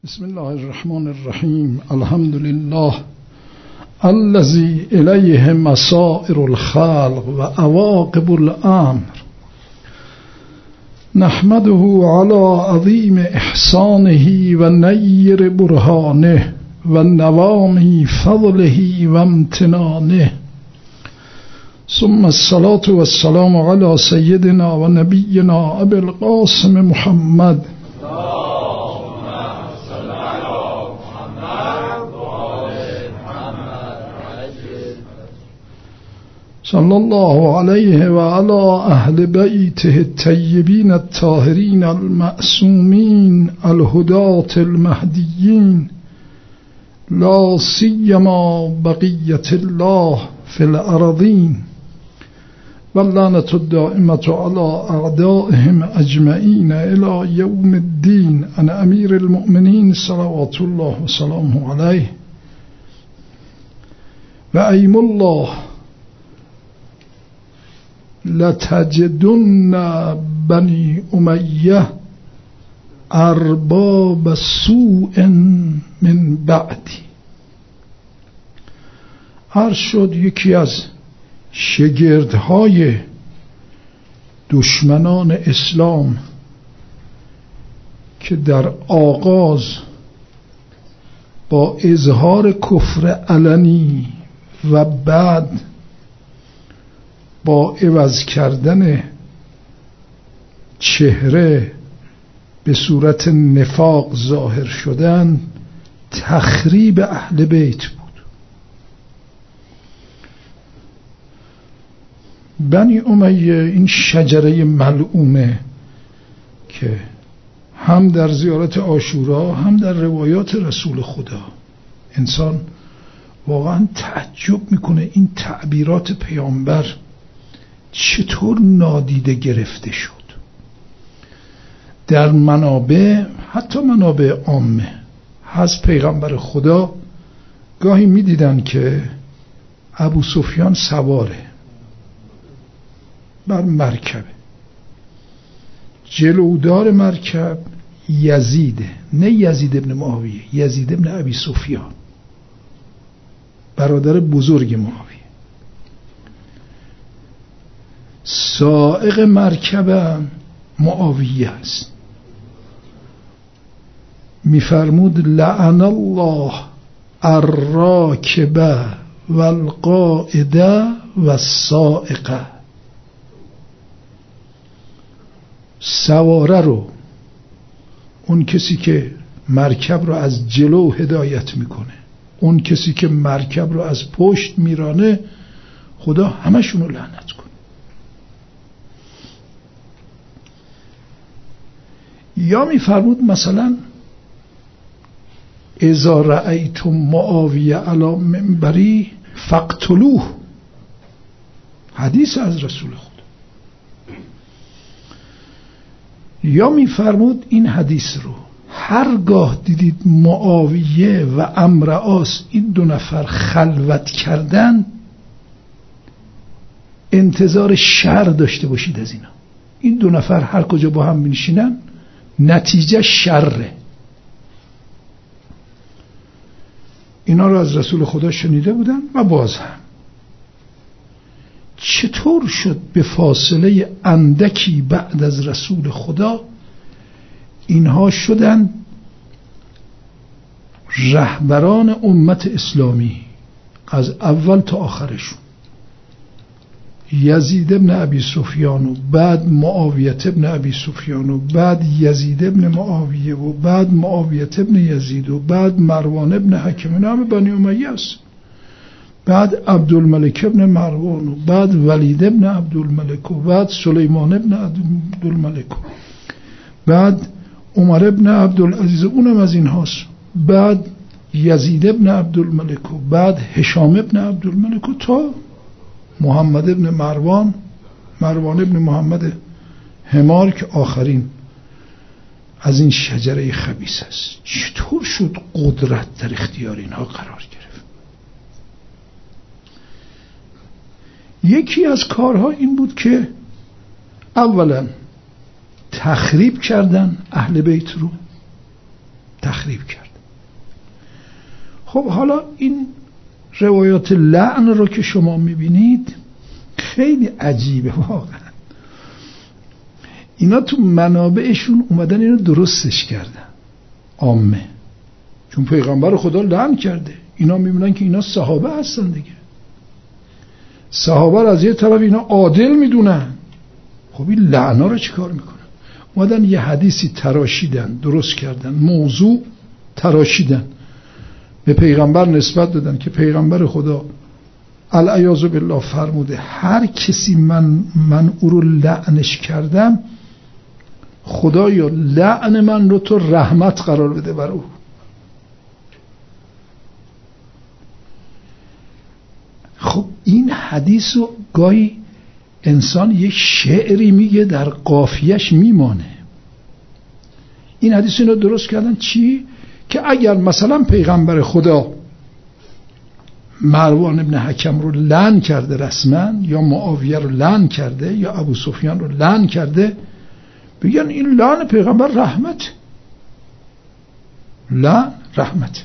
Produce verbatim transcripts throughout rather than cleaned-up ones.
بسم الله الرحمن الرحیم. الحمد لله الذي الیه مصائر الخلق و عواقب الامر، نحمده على عظیم احسانه و نیر برهانه و نوام فضله و امتنانه، ثم الصلاة والسلام على سيدنا و نبینا ابی القاسم محمد صلی الله علیه و علی اهل بیته الطیبین الطاهرین المعصومین الهداة المهدیین، لا سیما بقیة الله فی الارضین، واللعنة الدائمة على اعدائهم اجمعین الى یوم الدین. عن امیر المؤمنین صلوات الله و سلامه علیه و ایم الله لتجدن بنی امیه ارباب سوء من بعدی. عرض شد یکی از شگردهای دشمنان اسلام که در آغاز با اظهار کفر علنی و بعد با عوض کردن چهره به صورت نفاق ظاهر شدن، تخریب اهل بیت بود. بنی امیه این شجره ملعونه که هم در زیارت عاشورا هم در روایات رسول خدا انسان واقعا تعجب میکنه این تعبیرات پیامبر چطور نادیده گرفته شد. در منابع، حتی منابع عامه، از پیغمبر خدا گاهی میدیدن که ابو سفیان سواره بر مرکبه، جلودار مرکب یزیده، نه یزید ابن معاویه، یزید ابن ابی سفیان، برادر بزرگ معاویه. سائق مرکب معاویه است. میفرمود لعن الله الراکب والقائد والسائق. سواره رو، اون کسی که مرکب رو از جلو هدایت میکنه، اون کسی که مرکب رو از پشت میرانه، خدا همشون رو لعنت کنه. یا میفرمود مثلا اذا رأیتم معاویه علی منبری فاقتلوه، حدیث از رسول خدا. یا میفرمود این حدیث رو هرگاه دیدید معاویه و امرعاس این دو نفر خلوت کردن، انتظار شر داشته باشید از اینا. این دو نفر هر کجا با هم میشینن نتیجه شره. اینا رو از رسول خدا شنیده بودن و باز هم چطور شد به فاصله اندکی بعد از رسول خدا اینها شدن رهبران امت اسلامی از اول تا آخرشون. یزید ابن ابی سفیان و بعد معاویه ابن ابی سفیان و بعد یزید ابن معاویه و بعد معاویه ابن یزید و بعد مروان ابن حکم، نام بنی امیه است. بعد عبدالملک ابن مروان و بعد ولید ابن عبدالملک و بعد سلیمان ابن عبدالملک و بعد عمر ابن عبدالعزیز، اونم از این هاست. بعد یزید ابن عبدالملک و بعد هشام ابن عبدالملک و تا محمد ابن مروان، مروان ابن محمد حمار که آخرین از این شجره خبیث است. چطور شد قدرت در اختیار اینها قرار گرفت؟ یکی از کارها این بود که اولا تخریب کردن اهل بیت رو، تخریب کرد. خب حالا این روایات لعن رو که شما میبینید خیلی عجیبه واقعا. اینا تو منابعشون اومدن اینو درستش کردن عامه، چون پیغمبر خدا لعن کرده. اینا میبینن که اینا صحابه هستن دیگه، صحابه از یه طرف اینا عادل میدونن. خب این لعنا رو چیکار میکنن؟ اومدن یه حدیثی تراشیدن، درست کردن، موضوع تراشیدن، به پیغمبر نسبت دادن که پیغمبر خدا العیاذ بالله فرموده هر کسی من من او رو لعنش کردم، خدایا لعن من رو تو رحمت قرار بده بر او. خب این حدیث رو گاهی انسان یک شعری میگه در قافیه‌اش میمانه. این حدیث اینو درست کردن چی؟ که اگر مثلا پیغمبر خدا مروان ابن حکم رو لعن کرده رسما، یا معاویه رو لعن کرده، یا ابو سفیان رو لعن کرده، بگن این لعن پیغمبر رحمت، لعن رحمت.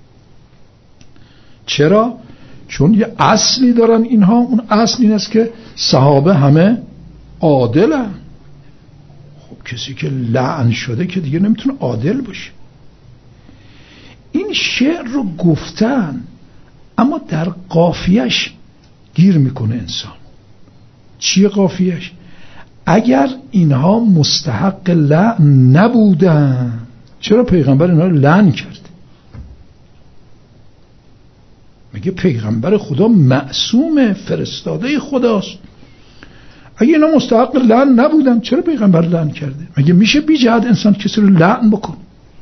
چرا؟ چون یه اصلی دارن اینها، اون اصل این است که صحابه همه عادلن. خب کسی که لعن شده که دیگه نمیتونه عادل باشه. این شعر رو گفتن اما در قافیه‌اش گیر میکنه انسان. چیه قافیه‌اش؟ اگر اینها مستحق لعن نبودن چرا پیغمبر اینها رو لعن کرد؟ میگه پیغمبر خدا معصوم، فرستاده خداست. اگه اینا مستحق لعن نبودن چرا پیغمبر لعن کرده؟ مگه میشه بی جهت انسان کسی رو لعن بکن؟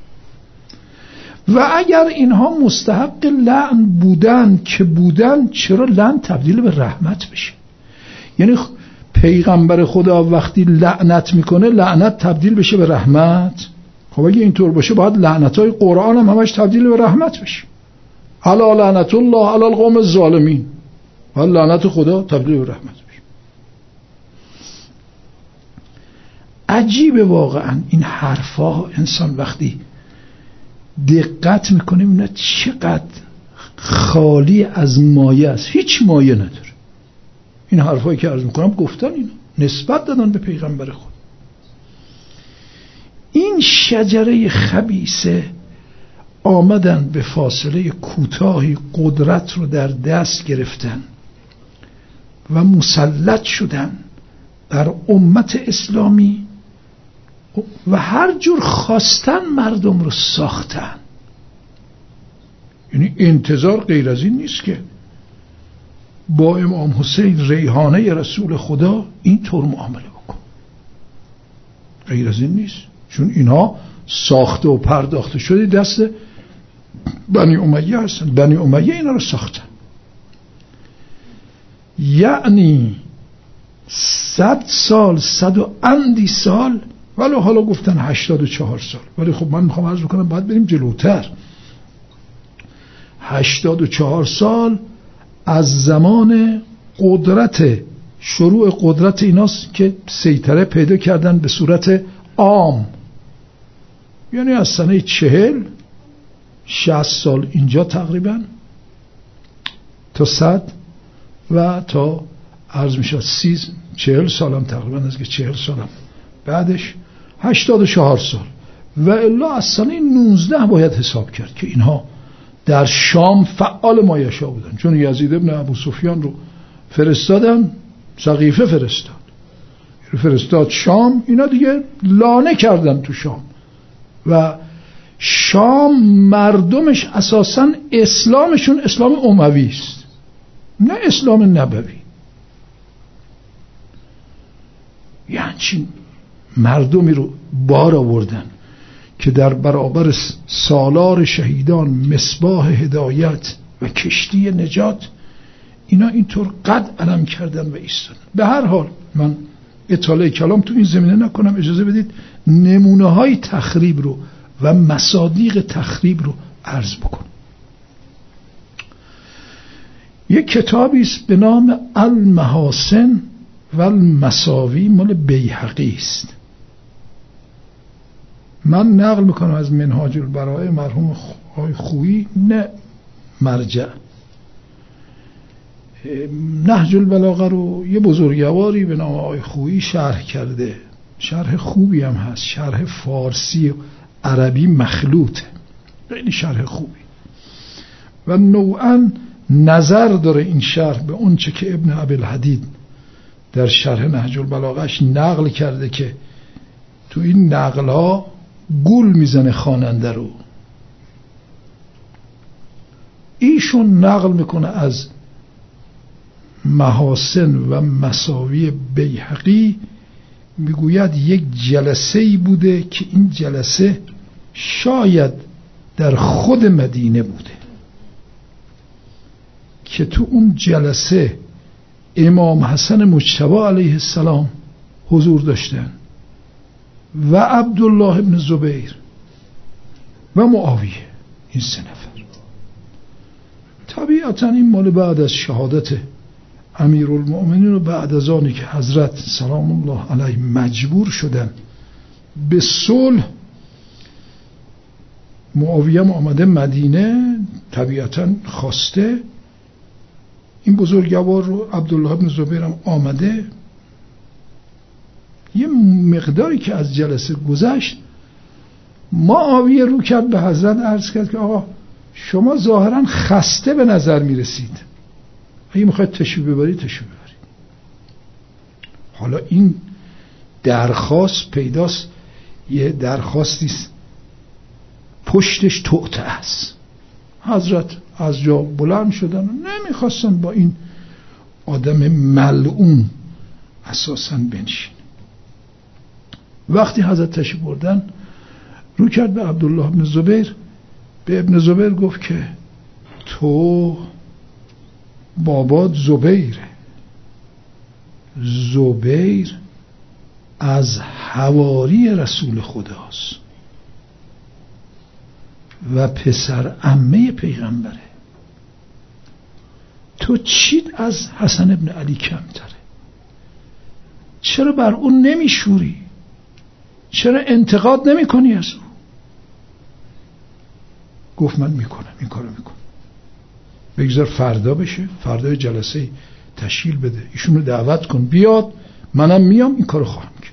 و اگر اینها مستحق لعن بودن که بودن چرا لعن تبدیل به رحمت بشه؟ یعنی پیغمبر خدا وقتی لعنت میکنه لعنت تبدیل بشه به رحمت. خب اگه اینطور باشه باید لعنت‌های قرآن هم همش تبدیل به رحمت بشه. الا لعنت الله علی القوم الظالمین، و لعنت خدا تبدیل به رحمت بشه. عجیبه واقعا این حرفا. انسان وقتی دقت میکنه میبینه چقدر خالی از مایه است، هیچ مایه نداره. این حرفایی که عرض میکنم گفتن اینا نسبت دادن به پیغمبر خود. این شجره خبیثه آمدن به فاصله کوتاهی قدرت رو در دست گرفتن و مسلط شدن بر امت اسلامی و هر جور خواستن مردم رو ساختن. یعنی انتظار غیر از این نیست که با امام حسین ریحانه رسول خدا این طور معامله بکن، غیر از این نیست. چون اینها ساخته و پرداخته شده دست بنی امیه هستن. بنی امیه اینا رو ساختن. یعنی صد سال، صد و اندی سال، ولی حالا گفتن هشتاد و چهار سال، ولی خب من میخوام عرض بکنم باید بریم جلوتر. هشتاد و چهار سال از زمان قدرت، شروع قدرت ایناست که سیطره پیدا کردن به صورت عام. یعنی از سنه چهل شصت سال اینجا تقریبا تا صد و تا عرض میشه سی چهل سالم تقریبا، از که چهل سالم بعدش هشتاد و چهار سال. و الا از سنه نوزده باید حساب کرد که اینها در شام فعال مایشا بودن، چون یزید ابن ابو سفیان رو فرستادن، سقیفه فرستاد فرستاد شام، اینا دیگه لانه کردن تو شام. و شام مردمش اساساً اسلامشون اسلام اموی است، نه اسلام نبوی. یعنی چین مردمی رو بار آوردن که در برابر سالار شهیدان، مصباح هدایت و کشتی نجات، اینا اینطور قد علم کردن و ایستادن. به هر حال من اطاله کلام تو این زمینه نکنم، اجازه بدید نمونه های تخریب رو و مصادیق تخریب رو عرض بکنم. یک کتابی است به نام المحاسن و المساوی، مال بیهقی است. من نقل میکنم از منهاج البراءه مرحوم آقای خویی، نه مرجع. نهج البلاغه رو یه بزرگواری به نام آقای خویی شرح کرده، شرح خوبی هم هست، شرح فارسی و عربی مخلوطه، خیلی شرح خوبی و نوعا نظر داره این شرح به اون چه که ابن ابی‌الحدید در شرح نهج البلاغهش نقل کرده که تو این نقل‌ها گول میزنه خواننده رو. ایشون نقل میکنه از محاسن و مساوی بیهقی، میگوید یک جلسه ای بوده که این جلسه شاید در خود مدینه بوده که تو اون جلسه امام حسن مجتبی علیه السلام حضور داشتن و عبدالله ابن زبیر و معاویه، این سه نفر. طبیعتا این مال بعد از شهادت امیرالمؤمنین و بعد از آنی که حضرت سلام الله علیه مجبور شدن به صلح، معاویه هم آمده مدینه، طبیعتا خواسته این بزرگوار رو، عبدالله ابن زبیر هم آمده. یه مقداری که از جلسه گذشت، معاویه رو کرد به حضرت عرض کرد که آقا شما ظاهرا خسته به نظر میرسید، اگه میخواید تشریف ببرید تشریف ببرید. حالا این درخواست پیداست، یه درخواستیست پشتش توطئه است. حضرت از جا بلند شدن و نمیخواستن با این آدم ملعون اساساً بنشین. وقتی حضرت تشریف بردن رو کرد به عبدالله ابن زبیر، به ابن زبیر گفت که تو بابات زبیره، زبیر از حواری رسول خداست و پسر عمه پیغمبره، تو چیت از حسن ابن علی کمتره؟ چرا بر اون نمیشوری؟ چرا انتقاد نمی کنی از او؟ گفت من میکنم، این کارو میکنم، بگذار فردا بشه، فردا جلسه تشکیل بده، ایشون رو دعوت کن بیاد، منم میام این کارو خواهم کرد.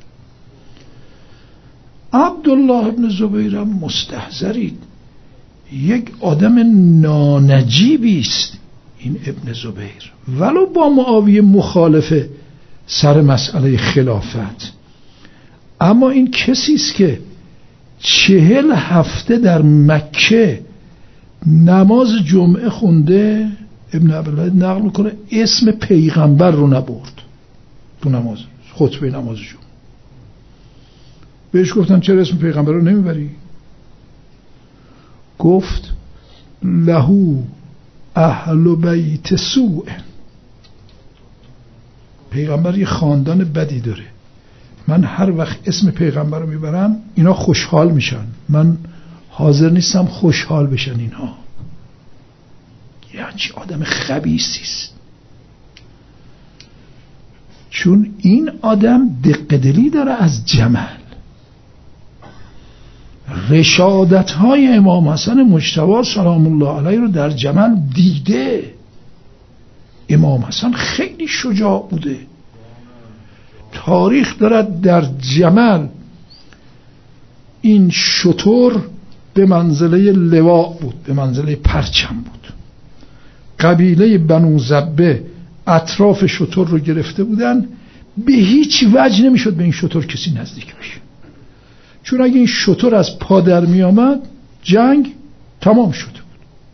عبدالله ابن زبیرم مستحضرید، یک آدم نانجیبی است این ابن زبیر، ولو با معاویه مخالفه سر مسئله خلافت، اما این کسی است که چهل هفته در مکه نماز جمعه خونده. ابن ابی‌الحدید نقل میکنه اسم پیغمبر رو نبرد تو نماز خطبه نماز جمعه. بهش گفتن چرا اسم پیغمبر رو نمیبری؟ گفت لهو اهل بیت سوء، پیغمبر یه خاندان بدی داره، من هر وقت اسم پیغمبر رو میبرم اینا خوشحال میشن، من حاضر نیستم خوشحال بشن اینها. یعنی چی آدم خبیثیست، چون این آدم دقدلی داره از جمل. رشادت های امام حسن مجتبی سلام الله علیه رو در جمل دیده. امام حسن خیلی شجاع بوده، تاریخ دارد در جمل این شتر به منزله لواء بود، به منزله پرچم بود. قبیله بنو زبه اطراف شتر رو گرفته بودن، به هیچ وجه نمیشد به این شتر کسی نزدیک بشه، چون اگه این شتر از پا در می آمد جنگ تمام شده بود.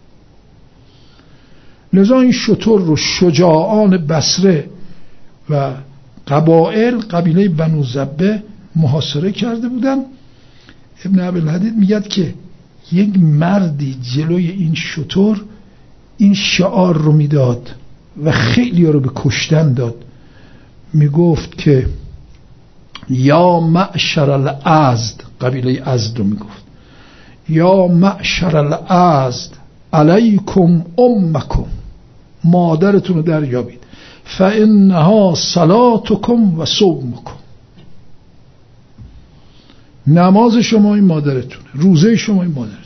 لذا این شتر رو شجاعان بصره و قبائل قبیله بنو زبه محاصره کرده بودن. ابن ابی‌الحدید میگه که یک مردی جلوی این شتر این شعار رو میداد و خیلی ها رو به کشتن داد، میگفت که یا معشر الازد، قبیله ازد رو میگفت، یا معشر الازد علیکم امکم، مادرتون رو دریابید، فانها صلاتکم و صومکم، نماز شما این مادرتونه، روزه شما این مادرتون.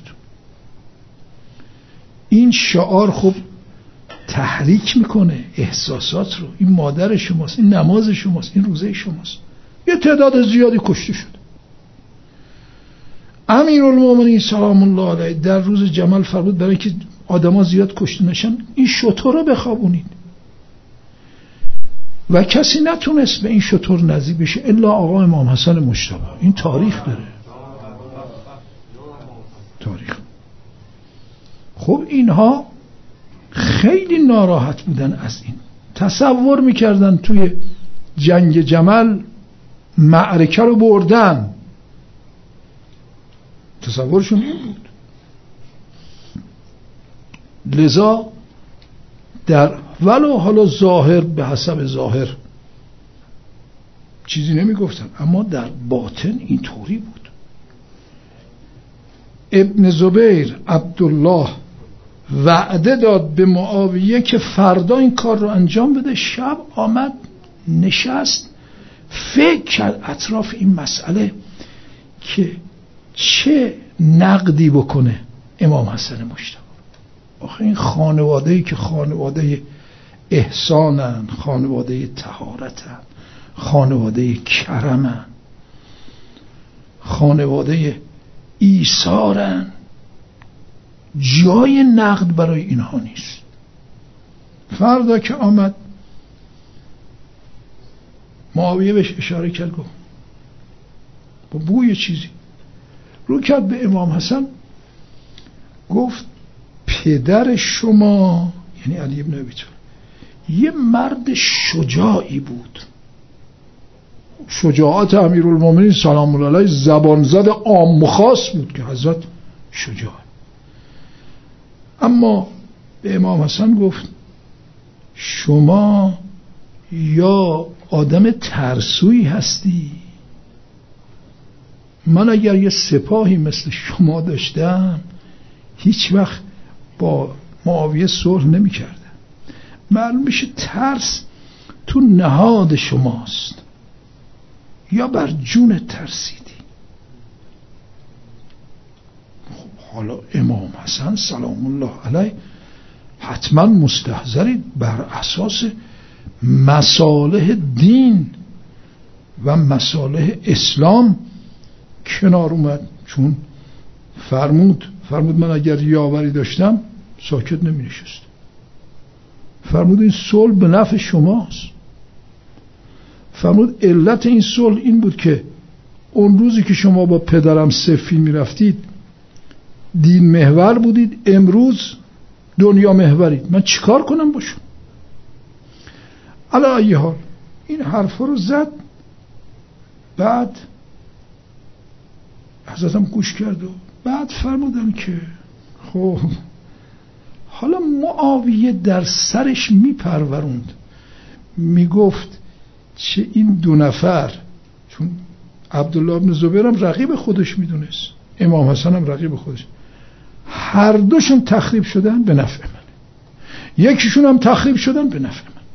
این شعار خب تحریک میکنه احساسات رو. این مادر شماست، این نماز شماست، این روزه شماست. یه تعداد زیادی کشته شد. امیرالمومنین سلام الله علیه در روز جمل فرمود برای که آدما زیاد کشته نشن این شتر رو بخوابونید و کسی نتونست به این شتر نزدیک بشه الا آقا امام حسن مجتبی. این تاریخ داره، تاریخ. خب اینها خیلی ناراحت بودن از این. تصور میکردن توی جنگ جمل معرکه رو بردن، تصورشون این بود. لذا در ولو حالا ظاهر به حسب ظاهر چیزی نمی گفتن، اما در باطن اینطوری بود. ابن زبیر عبدالله وعده داد به معاویه که فردا این کار رو انجام بده. شب آمد نشست فکر کرد اطراف این مسئله که چه نقدی بکنه امام حسن مجتبی. آخه این خانواده‌ای که خانواده احسانن، خانواده طهارتن، خانواده کرمن، خانواده ایثارن، جای نقد برای اینها نیست. فردا که آمد معاویه بهش اشاره کرد، گفت با بوی چیزی رو کرد به امام حسن، گفت پدر شما یعنی علی ابن ابی طالب یه مرد شجاعی بود. شجاعت امیرالمومنین سلام الله علیه زبان زد عام و خاص بود که حضرت شجاع. اما به امام حسن گفت شما یا آدم ترسویی هستی، من اگر یه سپاهی مثل شما داشتم هیچ وقت با معاویه صلح نمی کردم. معلوم میشه ترس تو نهاد شماست یا بر جون ترسیدی. خب حالا امام حسن سلام الله علیه حتما مستحضرید بر اساس مصالح دین و مصالح اسلام کنار اومد، چون فرمود فرمود من اگر یاوری داشتم ساکت نمی نشست. فرمود این صلح به نفع شماست. فرمود علت این صلح این بود که اون روزی که شما با پدرم سفین می رفتید دین محور بودید، امروز دنیا محورید، من چیکار کنم باشم؟ علی ای حال این حرفا رو زد. بعد حضرتم گوش کرد و بعد فرمودن که خب حالا معاویه در سرش میپروروند، میگفت چه این دو نفر، چون عبدالله بن زبیر هم رقیب خودش میدونست، امام حسن هم رقیب خودش، هر دوشون تخریب شدن به نفع من، یکیشون هم تخریب شدن به نفع من.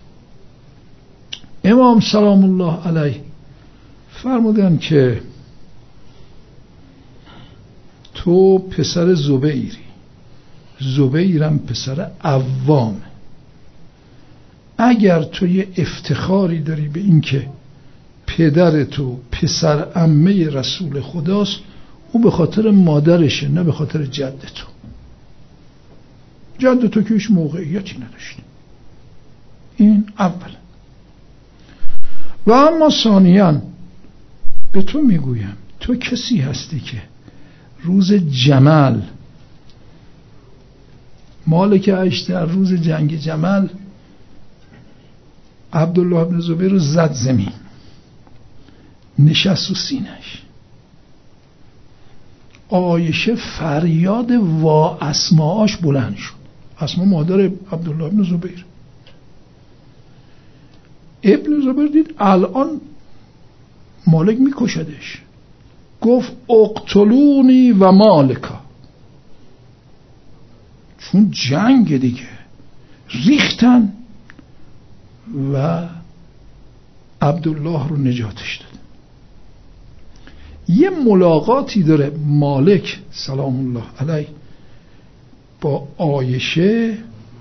امام سلام الله علیه فرمودن که تو پسر زبیری، زبیرم پسر عوام، اگر تو یه افتخاری داری به این که پدر تو پسر عمه رسول خداست، او به خاطر مادرشه نه به خاطر جد تو. جد تو که هیچ موقعیتی نداشتی. این اول. و اما ثانیاً به تو میگویم تو کسی هستی که روز جمل مالک عیش در روز جنگ جمل عبدالله بن زبیر رو زد زمین، نشست و سینش. عایشه فریاد وا اسماعاش بلند شد. اسما مادر عبدالله بن زبیر. ابن زبیر دید الان مالک میکشدش، گفت اقتلونی و مالکا، چون جنگ دیگه. ریختن و عبدالله رو نجاتش داد. یه ملاقاتی داره مالک سلام الله علیه با عایشه.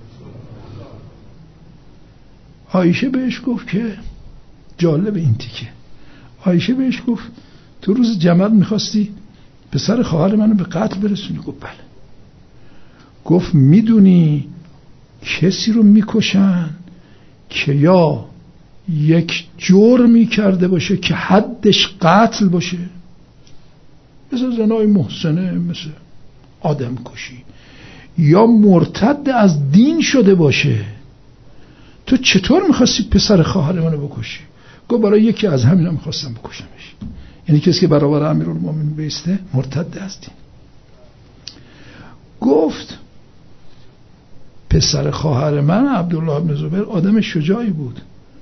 عایشه بهش گفت که جالب این تیکه، عایشه بهش گفت تو روز جمل میخواستی پسر خواهر منو به قتل برسونی؟ گفت بله. گفت میدونی کسی رو میکشن که یا یک جرمی کرده باشه که حدش قتل باشه، مثل زنای محسنه، مثل آدم کشی، یا مرتد از دین شده باشه. تو چطور میخواستی پسر خواهر منو بکشی؟ گفت برای یکی از همینا میخواستم بکشمش، یعنی کسی که برابر امیرالمومنین بیسته مرتد از دین. گفت پسر خواهر من عبدالله بن زبیر آدم شجاعی بود.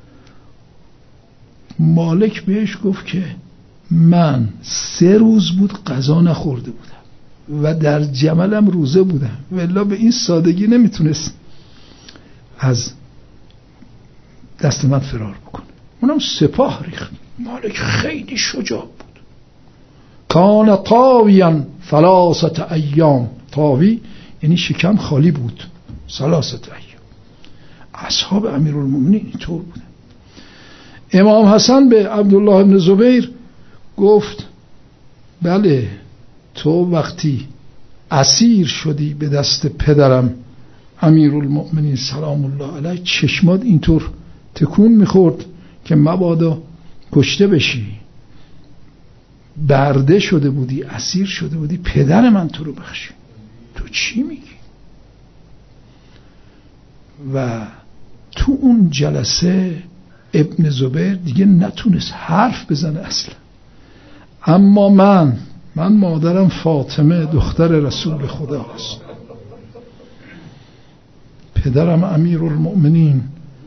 مالک بهش گفت که من سه روز بود غذا نخورده بودم و در جملم روزه بودم، والله به این سادگی نمیتونست از دست من فرار بکنه. اونم سپاه ریخت. مالک خیلی شجاع بود. کان طاویاً ثلاثه ایام، طاوی یعنی شکم خالی بود، ثلاثه ایام. اصحاب امیرالمومنین اینطور بودن. امام حسن به عبدالله بن زبیر گفت بله تو وقتی اسیر شدی به دست پدرم امیرالمومنین سلام الله علیه چشمات اینطور تکون میخورد که مبادا کشته بشی، برده شده بودی، اسیر شده بودی، پدر من تو رو بخشی، تو چی میگی؟ و تو اون جلسه ابن زبیر دیگه نتونست حرف بزنه اصلا. اما من من مادرم فاطمه دختر رسول خدا است، پدرم امیرالمؤمنین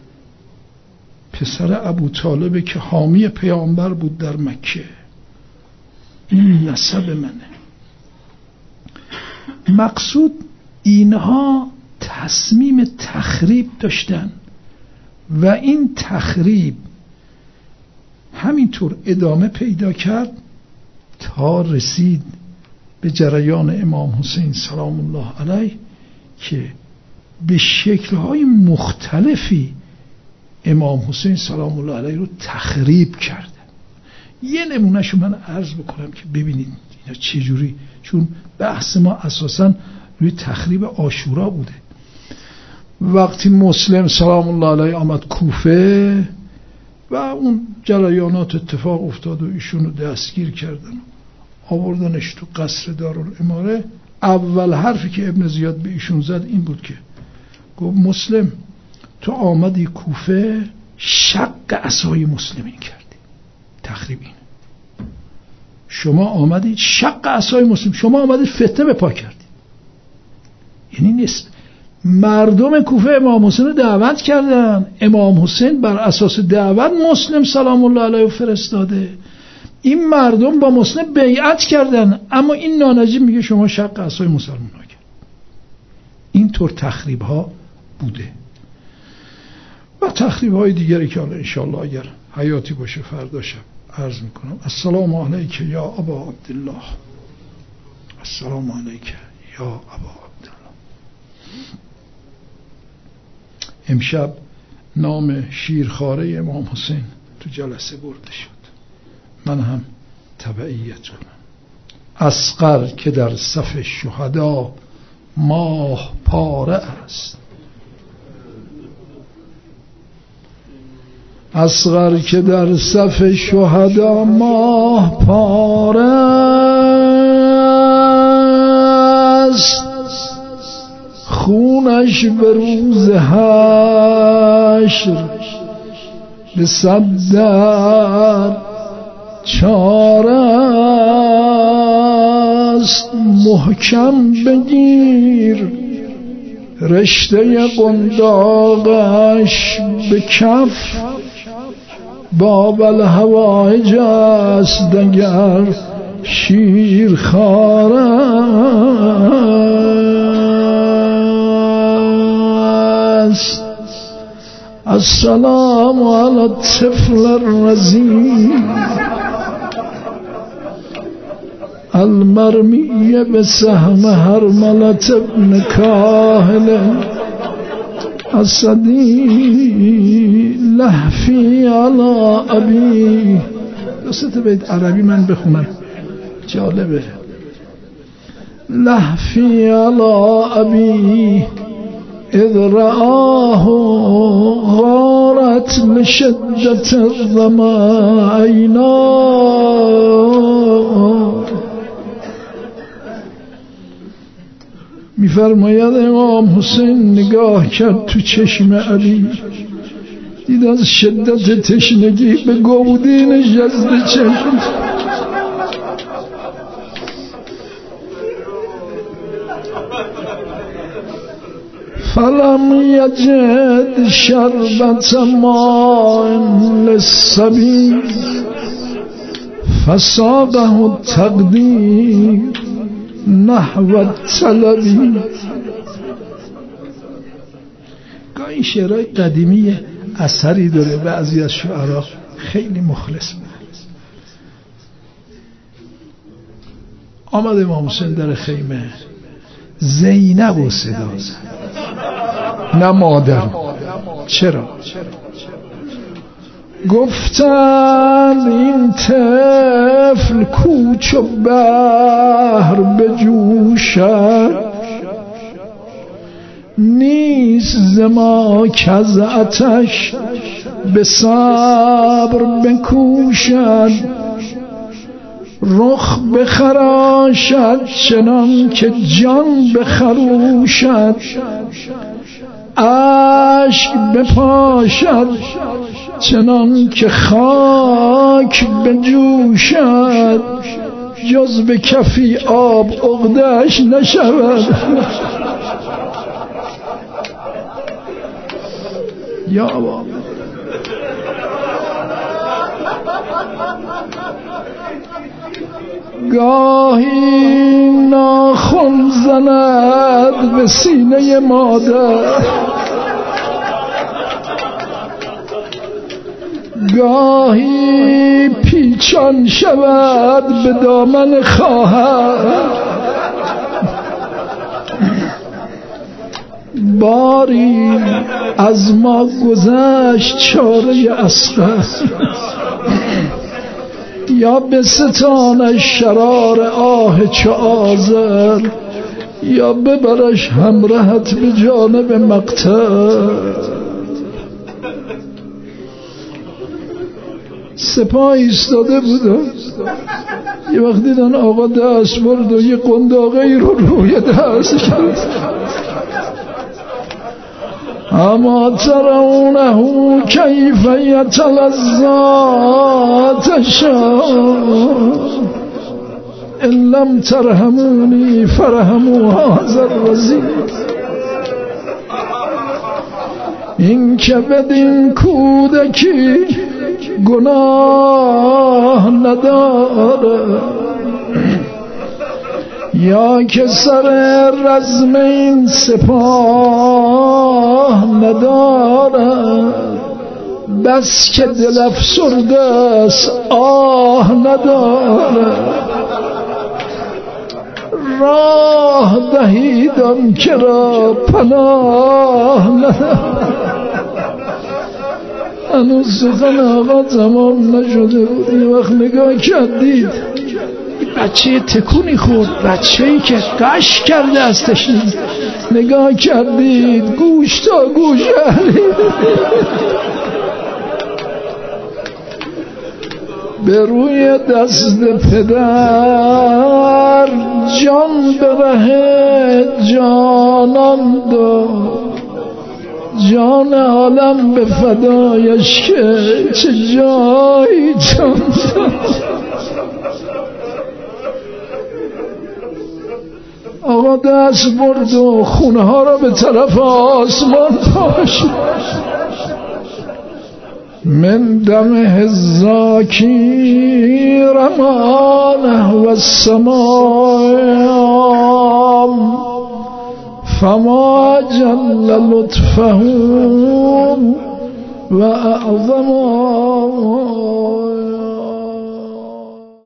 پسر ابو طالب که حامی پیامبر بود در مکه، این نسب منه. مقصود اینها تصمیم تخریب داشتن و این تخریب همینطور ادامه پیدا کرد تا رسید به جریان امام حسین سلام الله علیه که به شکل‌های مختلفی امام حسین سلام الله علیه رو تخریب کردن. یه نمونهشو من عرض بکنم که ببینید اینا چجوری، چون بحث ما اساساً روی تخریب عاشورا بوده. وقتی مسلم سلام الله علیه آمد کوفه و اون جریانات اتفاق افتاد و ایشونو دستگیر کردن، آوردنش تو قصر دارالاماره، اول حرفی که ابن زیاد به ایشون زد این بود که گفت مسلم تو آمدی کوفه شق عصای مسلمین کردی. تخریب اینه. شما آمدید شق عصای مسلم، شما آمدید فتنه به پا کردید. یعنی نسب مردم کوفه امام حسین رو دعوت کردن، امام حسین بر اساس دعوت مسلم سلام الله علیه فرستاده، این مردم با مسلم بیعت کردن، اما این نانجیب میگه شما شق عصای مسلمان ها کرد. اینطور تخریب ها بوده و تخریب های دیگری که حالا انشاءالله اگر حیاتی باشه فردا شب عرض میکنم. السلام علیک یا ابا عبدالله، السلام علیک یا ابا عبدالله. امشب نام شیرخواره امام حسین تو جلسه برده شد، من هم تبعیت کنم. اصغر که در صف شهدا ماه پاره است، اصغر که در صف شهدا ماه پاره است، خونش به روز حشر به صد در چاره است. محکم بگیر رشته قنداقش به کف، باب الهوایج است دگر شیر خار است. السلام علی الطفل الرضیع المرمیه به سهم هرملت ابن کاهل اسدی لحفی علی ابی. دوست بیت عربی من بخونم جالبه. لحفی علی ابی اذ رآه غارت لشدت الظما عینا. میفرماید امام حسین نگاه کرد تو چشم علی، دید از شدت تشنگی به گودینش جذب چشم. فلم یجد شربت ماء للصبی فساقه التقدیر نحو الطلبی. گاهی شعرهای قدیمی اثری داره، بعضی از شعرها خیلی مخلص. آمد امام حسین در خیمه، زینب و صدا زد، نه مادر. چرا؟ گفتن این طفل کوچ و بحر بجوشد، نیست زما کز آتش به صبر بکوشد. رخ بخراشد چنان که جان بخروشد، اشک بپاشد چنان که خاک بجوشد، جز به کفی آب عقده‌اش نشود. یا بابا گاهی ناخن زند به سینه مادر، گاهی پیچان شود به دامن خواهر، باری از ما گذشت چاره اصغر، یا به ستان شرار آه چو آذر، یا ببرش همراهت به جانب مقتل. سپاه ایستاده بودن، یه وقت دیدن آقا دست برد و یه قنداقی رو روی دست کرد. اما ترونه کیف یتلذا تشاء ان لم ترحمونی فرحموا هذا الرضیع. این که بدین کودکی گناه نداره، یا که سر رزم این سپاه ندارد، بس که دل افسرده است آه ندارد. راه دهید آن که را پناه ندارد. هنوز سخن آقا تمام نشده بود. یه وقت نگاه کردید بچه تکونی خورد، بچه‌ای که قش کرده از تشنگی، نگاه کردید گوش تا گوش علی به روی دست پدر جان به ره جانان داد، جان عالم به فدایش که چه جایی جان داد. آقا دست برد و خونه ها را به طرف آسمان پاشید. من دمه الزاکی رمانه و السماء فما جل لطفه و اعظم